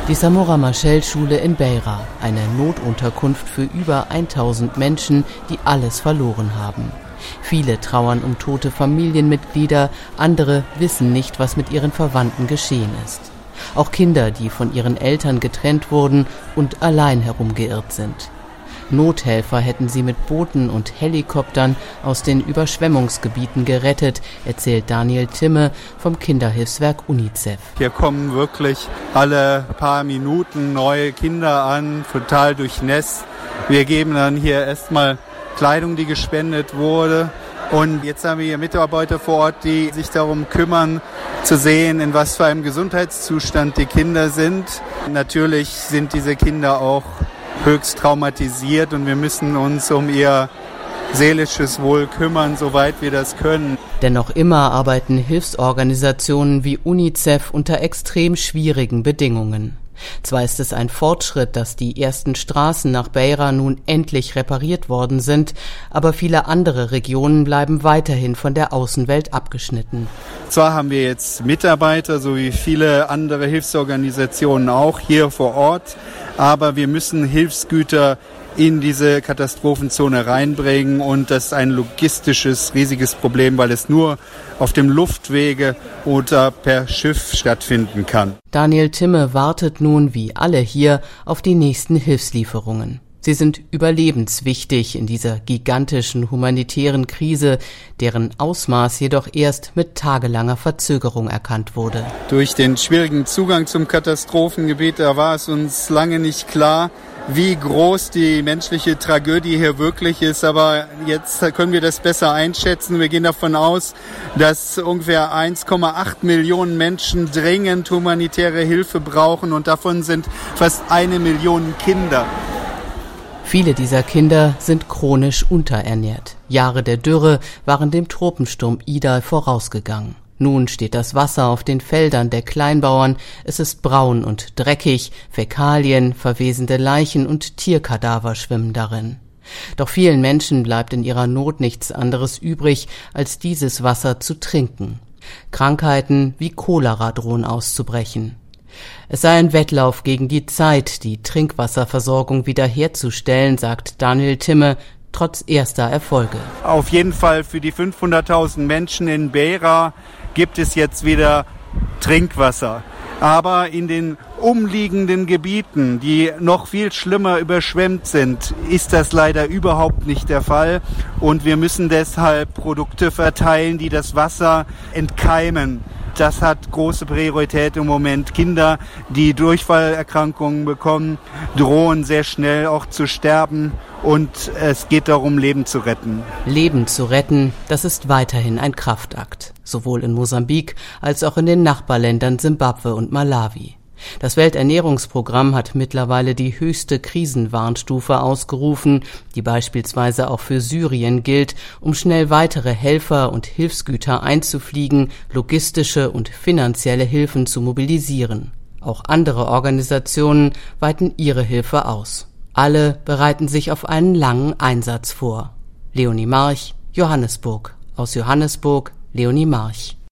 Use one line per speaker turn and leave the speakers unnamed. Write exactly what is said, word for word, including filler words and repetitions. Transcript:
Die Samora Machel Schule in Beira, eine Notunterkunft für über tausend Menschen, die alles verloren haben. Viele trauern um tote Familienmitglieder, andere wissen nicht, was mit ihren Verwandten geschehen ist. Auch Kinder, die von ihren Eltern getrennt wurden und allein herumgeirrt sind. Nothelfer hätten sie mit Booten und Helikoptern aus den Überschwemmungsgebieten gerettet, erzählt Daniel Timme vom Kinderhilfswerk UNICEF.
Hier kommen wirklich alle paar Minuten neue Kinder an, total durchnässt. Wir geben dann hier erstmal Kleidung, die gespendet wurde. Und jetzt haben wir hier Mitarbeiter vor Ort, die sich darum kümmern, zu sehen, in was für einem Gesundheitszustand die Kinder sind. Natürlich sind diese Kinder auch höchst traumatisiert und wir müssen uns um ihr seelisches Wohl kümmern, soweit wir das können.
Denn noch immer arbeiten Hilfsorganisationen wie UNICEF unter extrem schwierigen Bedingungen. Zwar ist es ein Fortschritt, dass die ersten Straßen nach Beira nun endlich repariert worden sind, aber viele andere Regionen bleiben weiterhin von der Außenwelt abgeschnitten.
Zwar haben wir jetzt Mitarbeiter, so wie viele andere Hilfsorganisationen auch hier vor Ort, aber wir müssen Hilfsgüter in diese Katastrophenzone reinbringen und das ist ein logistisches, riesiges Problem, weil es nur auf dem Luftwege oder per Schiff stattfinden kann.
Daniel Timme wartet nun, wie alle hier, auf die nächsten Hilfslieferungen. Sie sind überlebenswichtig in dieser gigantischen humanitären Krise, deren Ausmaß jedoch erst mit tagelanger Verzögerung erkannt wurde.
Durch den schwierigen Zugang zum Katastrophengebiet, da war es uns lange nicht klar, wie groß die menschliche Tragödie hier wirklich ist, aber jetzt können wir das besser einschätzen. Wir gehen davon aus, dass ungefähr eins Komma acht Millionen Menschen dringend humanitäre Hilfe brauchen und davon sind fast eine Million Kinder.
Viele dieser Kinder sind chronisch unterernährt. Jahre der Dürre waren dem Tropensturm Idai vorausgegangen. Nun steht das Wasser auf den Feldern der Kleinbauern, es ist braun und dreckig, Fäkalien, verwesende Leichen und Tierkadaver schwimmen darin. Doch vielen Menschen bleibt in ihrer Not nichts anderes übrig, als dieses Wasser zu trinken. Krankheiten wie Cholera drohen auszubrechen. Es sei ein Wettlauf gegen die Zeit, die Trinkwasserversorgung wiederherzustellen, sagt Daniel Timme, trotz erster Erfolge.
Auf jeden Fall für die fünfhunderttausend Menschen in Beira gibt es jetzt wieder Trinkwasser. Aber in den umliegenden Gebieten, die noch viel schlimmer überschwemmt sind, ist das leider überhaupt nicht der Fall. Und wir müssen deshalb Produkte verteilen, die das Wasser entkeimen. Das hat große Priorität im Moment. Kinder, die Durchfallerkrankungen bekommen, drohen sehr schnell auch zu sterben. Und es geht darum, Leben zu retten.
Leben zu retten, das ist weiterhin ein Kraftakt. Sowohl in Mosambik als auch in den Nachbarländern Simbabwe und Malawi. Das Welternährungsprogramm hat mittlerweile die höchste Krisenwarnstufe ausgerufen, die beispielsweise auch für Syrien gilt, um schnell weitere Helfer und Hilfsgüter einzufliegen, logistische und finanzielle Hilfen zu mobilisieren. Auch andere Organisationen weiten ihre Hilfe aus. Alle bereiten sich auf einen langen Einsatz vor. Leonie March, Johannesburg. Aus Johannesburg, Leonie March.